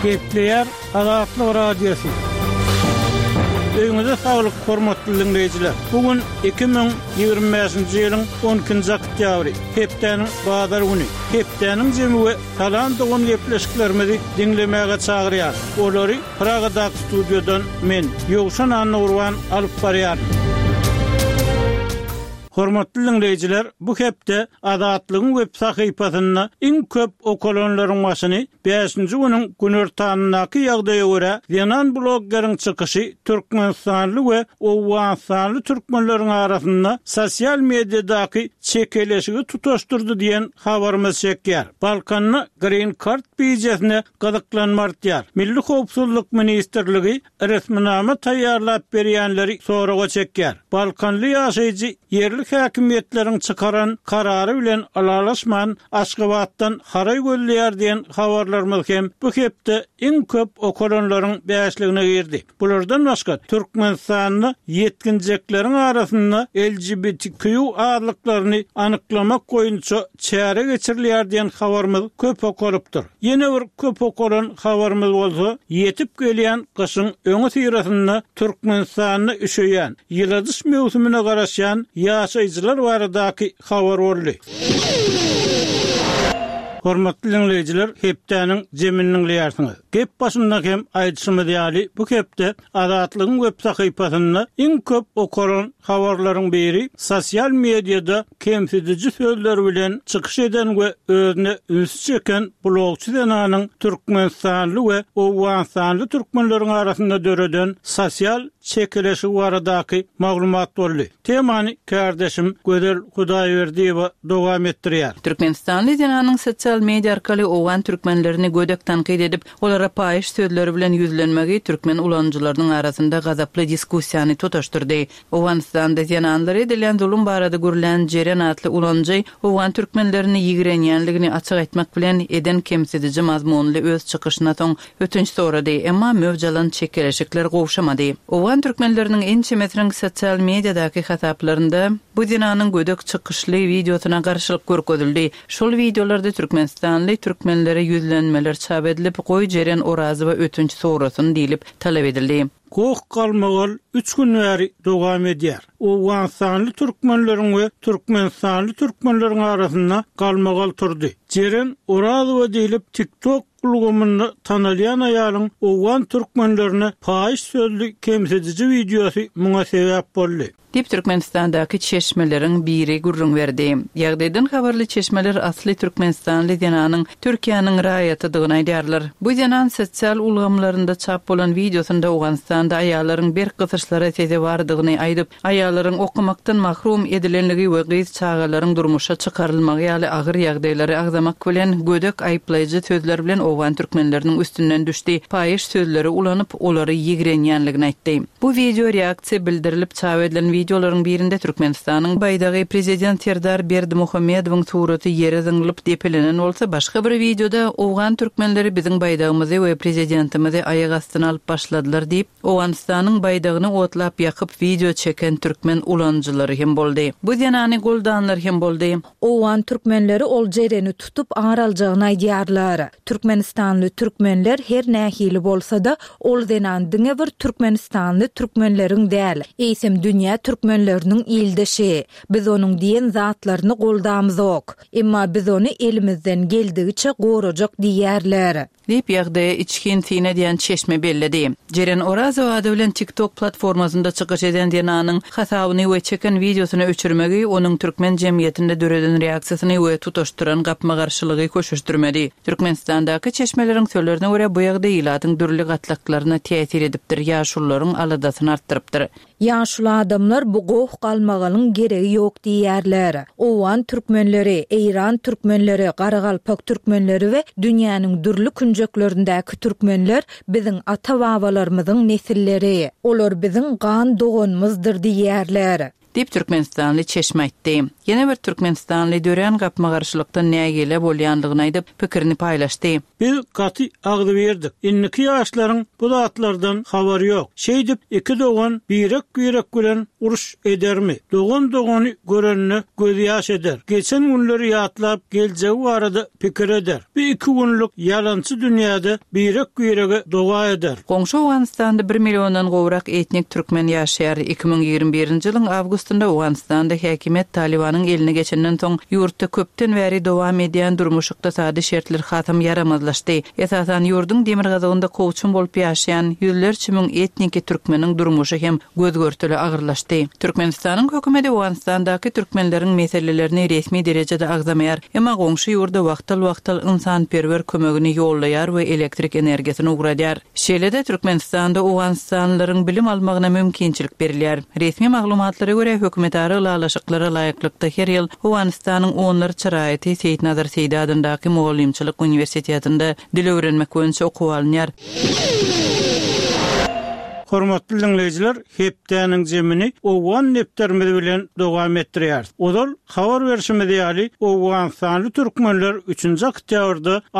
Kepler Azatlyk Radiosu. Öňüňizde saglyk, hormatly dinleyijiler. Bugün 2025-nji ýylyň 12-nji oktýabry, hepdeniň bazar güni. Hepdeniň jemgy talan dogan gepleşiklerimizi dinlemäge çagyrýar. Olary Pragadaky studiodan men Ýogşan Anurwan alyp barýar. Hormatly dinleyijiler, bu hepde Azatlygyň web sahypasyna iň köp okulanlaryň başyny 5-nji güniň günertanyndaky ýagdaýa görä ýanan bloggeriň çykyşy türkmenstanly we owganstanly türkmenleriň arasynda sosial mediadaky çekeleşigi tutaşdyrdy diýen habarymyz çekýär. Balkanyň Green Card bijesine gazaklanmardyar. Milli Howpsuzlyk Ministrligi resminama taýýarlap berýänleri soraga çekýär. Balkanly ýaşaýjy yerli häkimetleriň çykaran karary bilen alalaşman Aşgabatdan haray göllýär diýen habarlarymyz hem bu hepde iň köp okulanlaryň bäşligine girdi. Bulardan başga Türkmenistanyň yetkinjekleriň arasynda LGBTQ adlyklaryny anyklamak goýunça çäre geçirilýär diýen habarymyz köp okulypdyr. Ýene bir köp okulan habarymyz bolsa, ýetip gelýän gyşyň öňe syrasynda Türkmenistanyny üşeýän, ýyldys mewsumuna garaşan ýaşaýjylar baradaky habar boldy. Hormatly dinleyijiler, hepdeniň jeminiň ýarsyňyz. Gep başynda hem aýdyşymy diýäli, bu hepde Azatlygyň web sahypasyna iň köp okulan habarlaryň biri sosial mediada kemsedici sözler bilen çykyş eden we özüne üns çeken blogçy denanyň Türkmenstanly we owganstanly türkmenleriň arasynda döreden sosial çekeleşi baradaky maglumat boldy. Temany kardeşim Gödel Hudaýberdiýewa dowam etdirýär. Türkmenstanly denanyň sosial media arkaly owgan türkmenlerini gödek tanqid edip, olara paýyş sözleri bilen ýüzlenmegi türkmen ulanjylarynyň arasynda gazaply diskussiýany tutaşdyrdy. Owganstanda denanlary edilen zulum barada görülen Jeren atly ulanjy owgan türkmenlerini ýigrenýänligini açyk etmek bilen eden kemsedici mazmunly öz çykyşyna soň ötünç sorady, emma mövjalan çekeleşikler gowşamady. Owgan türkmenleriniň ençemetiriň sosial mediadaky hasaplarynda bu denanyň gödek çykyşly videosuna garşylyk görkezildi. Şol videolarda Türkmenstanly türkmenlere ýüzlenmeler çap edilip, goý Jeren orazy we ötünç sorasyn diýilip talap edildi. Goh galmagal 3 gün bäri dowam edýär. Owganstanly türkmenleriň we Türkmenstanly türkmenleriň arasynda galmagal turdy. Jeren orazy we diýilip TikTok ulgamyny tanalýan aýalyň owgan türkmenlerine paýyş sözli kemsedici videosy muňa sebäp boldy. Dip Türkmenistandaky çeşmeleriň biri gurrun berdi. Ýagdaýdan habarly çeşmeler asly Türkmenistanly denanyň Türkiýanyň raýatydygyny aýdýarlar. Bu denan sosial ulgamlarynda çap bolan videosunda Owganstanda aýallaryň bir gysyşlara teze bardygyny aýdyp, aýallaryň okumakdan mahrum edilenligi we gyz çagalaryň durmuşa çykarylmagy ýaly agyr ýagdaýlary agzamak bilen gödek aýplaýjy sözler bilen owgan türkmenleriniň üstünden düşdi. Paýyş sözleri ulanyp, olary ýigrenýänligini aýtdy. Bu video reaksiýa bildirilip çap edilen videolaryň birinde Türkmenistanyň baýdagy prezident Serdar Berdimuhammedowyň suraty ýere zyňlyp depelenen bolsa, başga bir videoda owgan türkmenleri biziň baýdagymyzy we prezidentimizi aýak astyna alyp başladylar diýip, Owganstanyň baýdagyny otlap ýakyp video çeken türkmen ulanjylary hem boldy. Bu denany goldanlar hem boldy. Owgan türkmenleri ol Jereni tutup aňaraljagyny aýdýarlar. Türkmenistanly türkmenler her nähili bolsa-da ol denan diňe bir Türkmenistanly türkmenleriň däl. Eýsem dünýä türkmenleriniň ildeşi. Biz onuň diýen zatlaryny goldamyzok. Emma biz ony elimizden geldigiçe gorajak diýerler. Dip ýagdaýa içkin tine diýen çeşme belledi. Jeren Orazow bilen TikTok platformasynda çykyş eden denanyň hasabyny we çeken videosuna öçürmegi onuň türkmen jemgyýetinde döreden reaksiýasyny we tutaşdyran gapma garşylygy köşüşdirmedi. Türkmenistandaky çeşmeleriň sözlerine görä bu ýagdaý ilatyň dürli gatlaklaryna täsir edipdir, ýaşullaryň aladasyny artdyrypdyr. Ýaşul adamlar bu goh galmagalyň geregi ýok diýerler. Owgan türkmenleri, Eýran türkmenleri, Garagalpak türkmenleri we dünýäniň dürli künjeklerindäki türkmenler biziň ata-babalarymyzyň nesilleri. Olar biziň gan doganymyzdyr diýerler. diýip Türkmenistanly Çeşme aýtdy. Ýene bir Türkmenistanly dören gapma garşylykdan nägele bolýandygyny aýdyp pikirini paýlaşdy. Biz gaty agdy berdik. Inniki ýaşlaryň bu zatlardan habary ýok. Şeýdip iki dogan birek bilen uruş edermi? Dogan görenni göz ýaş eder. Geçen günleri ýatlap geljegi barada pikir eder. Bir iki günlük ýalançy dünýäde birege doga eder. Goňşy Awganistanda 1 milliondan gowrak etnik türkmen ýaşaýar. 2021-nji ýylyň awgustynda Awganistanda häkimet Talibanyň eline geçenden soň ýurtda köpden bäri dowam edýän durmuş ykdysady şertler hatam yaramazlaşdy. Esasan ýurdun demir gazagynda kowçun bolup ýaşaýan ýüzlerçe müň etnik türkmeniň durmuşy hem gözgörtüli agyrlaşdy. Türkmenistanyň hökümeti Awganistandaky türkmenleriň meselelerini resmi derejede agzamaýar, emma goňşy ýurda wagtal insanperwer kömegini ýollaýar we elektrik energiýasyny ugradýar. Şeýlede Türkmenistanda Awganistanlylaryň bilim almagyna mümkinçilik berilýär. Resmi maglumatlara görä hökümet aralaşyklara laýyklykda her ýyl Awganistanyň onları çyraýaty Seyit Nazar Seydi adyndaky Muallimçilik Uniwersitetinde dil öwrenmek boýunça okuw alınýar. Hormatly dinleyijiler, hepdeniň jemini Owgan neptermedi bilen dowam etdirýär. Odal habar berişmedi ýaly Awganistanly türkmenler 3-nji oktýabrda